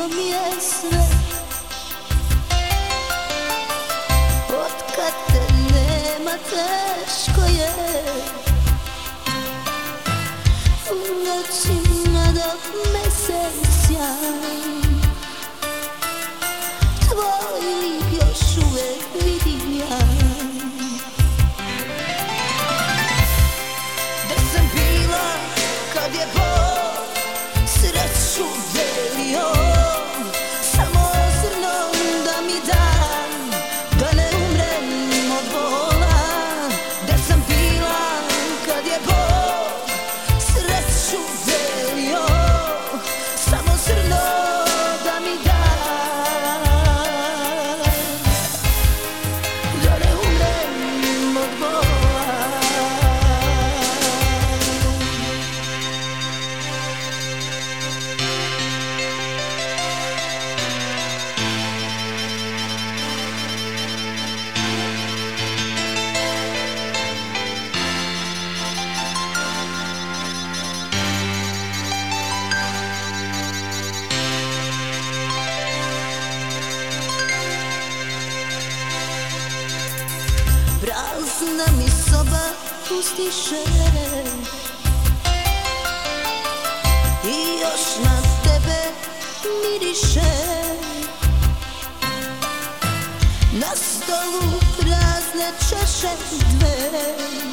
isto mi je sve. Otkad te nema teško je, u noćima dok mesec sjaj, tvoj lik još uvek vidim ja. Gde sam bila kad je Bog sreću delio, samo zrnom da mi da, da ne umrem od bola. Gde sam bila kad je Bog sreću delio, samo zrno da mi da, da ne umrem od bola. Prazna mi soba pustiše i još na tebe miriše. Na stolu prazne čaše dve,